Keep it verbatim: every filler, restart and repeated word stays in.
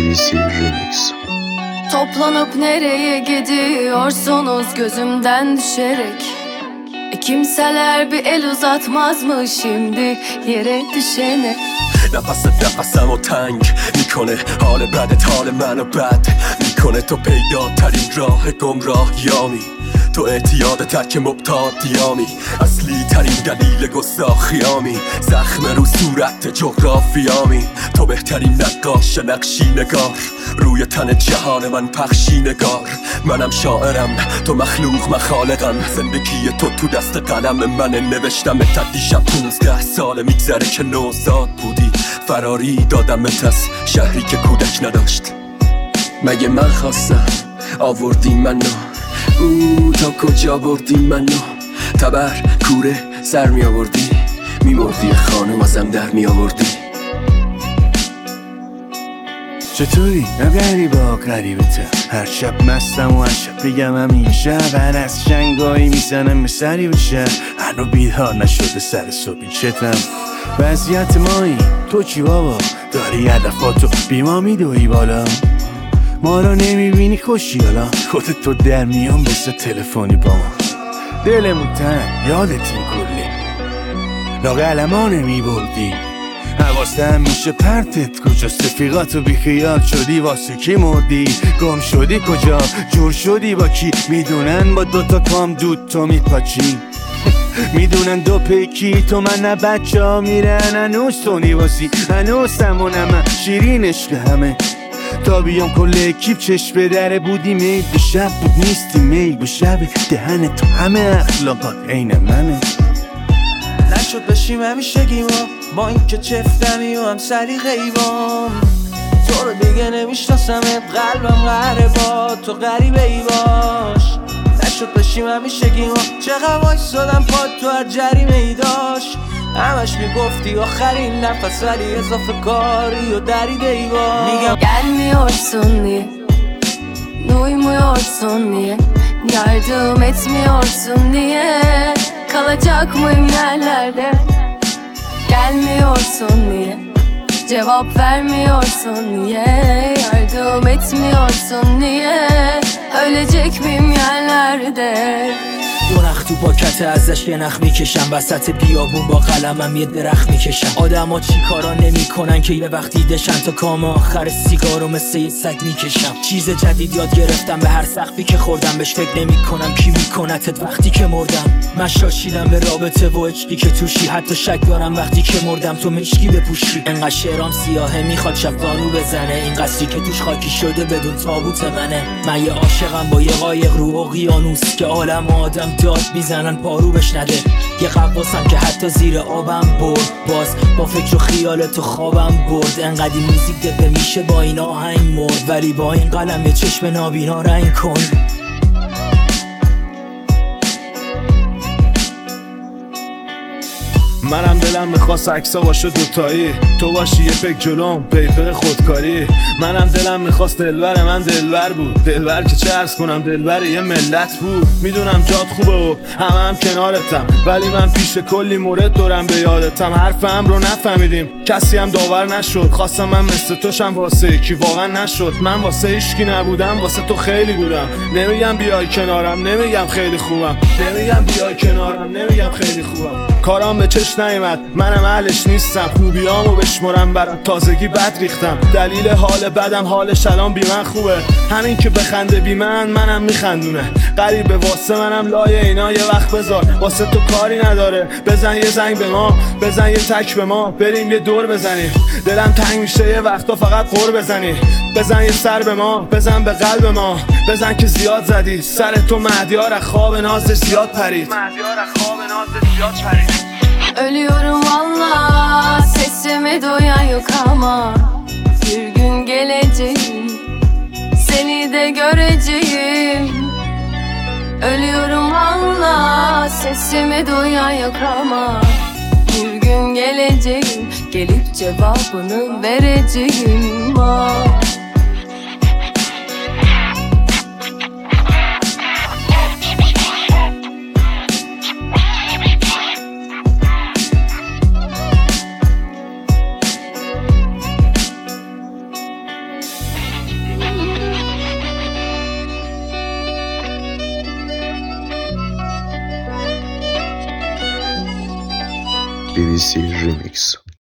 B B C Remix. Toplanıp nereye gidiyorsunuz gözümden düşerek? E kimseler bir el uzatmaz mı şimdi yere düşene? نفست نفسم و تنگ میکنه حال بدت حال منو بد میکنه تو پیدا ترین راه گمراهیامی تو اعتیاد ترک مبتادیامی اصلی ترین دلیل گستاخیامی زخم رو صورت جغرافیامی تو بهترین نقاش نقشی نگار روی تن جهان من پخشی نگار منم شاعرم تو مخلوق مخالقم زندگی تو تو دست قلم من نوشتم تا دیشب پونزده سال میگذره که نوزاد بودی فراری دادمت از شهری که کودک نداشت مگه من خواستم آوردی منو او تا کجا بردی منو تبر کوره سر می آوردی می مردی خانم ازم در می آوردی چطوری؟ نه غریبا غریبته هر شب مستم و هر شب بگم همین شب هر از شنگایی میزنم به سری بشه هنو بیدار نشده سر صبحی چتم وضعیت مایی تو چی بابا؟ داری هدفاتو بیما میدوی بالا ما رو نمیبینی خوشی حالا خودت تو در میان بسه تلفنی با ما دلمون تن یادت این کلی لاغلما نمیبردی حواستم میشه پرتت کجاست رفیقاتو بیخیال شدی واسه کی مردی گم شدی کجا جور شدی با کی میدونن با دوتا کام دود تو میپاچی میدونن دو پیکی تو من نه بچه ها میرن هنوز تو نیوازی هنوز سمونم شیرین عشق همه تا بیام کل اکیپ چشم به دره بودی میل به شب بود نیستی میل به شب دهن تو همه اخلاقات عین منه نشد بشیم همیشگی ما با این که چفتمی و هم سلیقه ایوام تو رو دیگه نمیشناسمت قلبم قهره با تو غریبه ای باش نشد بشیم همیشگی ما چقدر وایسادم پاد تو هر جریمه ای داشت همش میگفتی آخرین nefes ولی اضافه kari و دریده ای با میگم Gelmiyorsun niye Duymuyorsun niye Yardım etmiyorsun niye Kalacak mıyım yerlerde Gelmiyorsun niye Cevap vermiyorsun niye Yardım etmiyorsun niye Ölecek miyim yerlerde دو نخ تو پاکت ازش یه نخ میکشم وسط بیابون با قلمم یه درخت میکشم آدم ها چی کارا نمی کنن که یه وقتی دشن تا کام آخر سیگارو مثل یه سگ میکشم چیز جدید یاد گرفتم به هر سقفی که خوردم بهش فکر نمی کنم کی میکنتت وقتی که مردم من شاشیدم به رابطه و عشقی که توشی حتی شک دارم وقتی که مردم تو مشکی بپوشی انقدر شعرام سیاهه میخواد شب زانو بزنه این قصری که توش خاکی شده بدون تابوت منه من یه عاشقم با یه قایق رو اقیانوس که عالم آدم داد میزنن پارو بشنده یه قواصم که حتی زیر آبم برد باز با فکر و خیال تو خوابم برد انقدی موزیک دپه میشه با این آهنگ مرد ولی با این قلم یه چشم نابینا رنگ کن منم دلم میخواست عکسا باشه دوتایی تو باشی یه پک جلوم پیپر خودکاری منم دلم میخواست دلبر من دلبر بود دلبر که چه عرض کنم دلبر یه ملت بود میدونم جات خوبه و همه هم کنارتم ولی من پیش کلی مورد دارم به یادتم حرفم رو نفهمیدیم کسی هم داور نشد خواستم من مثل توشم واسه یکی واقعا نشد من واسه هیچکی نبودم واسه تو خیلی بودم نمیگم بیای کنارم نمیگم خیلی خوبم نمیگم بیای کنارم نمیگم خیلی خوبم کارام به چش نیمد منم اهلش نیستم خوبیامو بشمرم برام تازگی بد ریختم دلیل حال بدم حالش الان بی من خوبه همین که بخنده بی من منم میخندونه غریبه واسه منم لای اینا یه وقت بذار واسه تو کاری نداره بزن یه زنگ به ما بزن یه تک به ما بریم یه دور بزنیم دلم تنگ میشه یه وقتا فقط قور بزنی بزن یه سر به ما بزن به قلب ما بزن که زیاد زدی سر تو مهدیار خواب نازش زیاد پرید مهدیار خواب نازش زیاد پرید Ölüyorum valla sesimi duyan yok ama Bir gün geleceğim seni de göreceğim Ölüyorum valla sesimi duyan yok ama Bir gün geleceğim gelip cevabını vereceğim ah. بی بی سی ریمیکس.